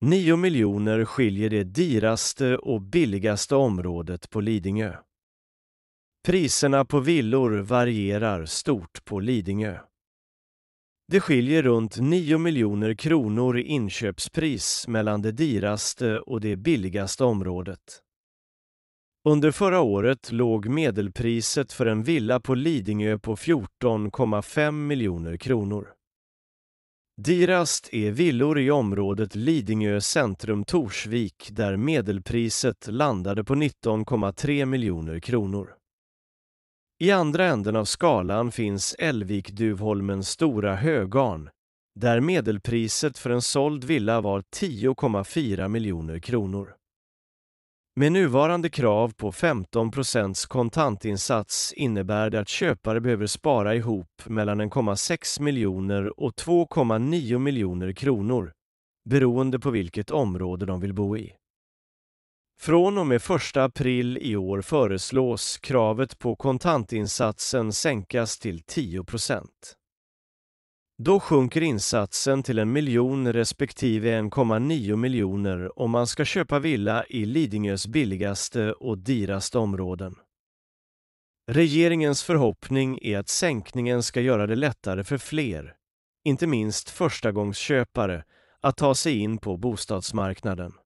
9 miljoner skiljer det dyraste och billigaste området på Lidingö. Priserna på villor varierar stort på Lidingö. Det skiljer runt 9 miljoner kronor i inköpspris mellan det dyraste och det billigaste området. Under förra året låg medelpriset för en villa på Lidingö på 14,5 miljoner kronor. Dyrast är villor i området Lidingö centrum Torsvik där medelpriset landade på 19,3 miljoner kronor. I andra änden av skalan finns Älvik-Duvholmens Stora Högarn där medelpriset för en såld villa var 10,4 miljoner kronor. Med nuvarande krav på 15% kontantinsats innebär det att köpare behöver spara ihop mellan 1,6 miljoner och 2,9 miljoner kronor beroende på vilket område de vill bo i. Från och med 1 april i år föreslås kravet på kontantinsatsen sänkas till 10%. Då sjunker insatsen till 1 miljon respektive 1,9 miljoner om man ska köpa villa i Lidingös billigaste och dyraste områden. Regeringens förhoppning är att sänkningen ska göra det lättare för fler, inte minst förstagångsköpare, att ta sig in på bostadsmarknaden.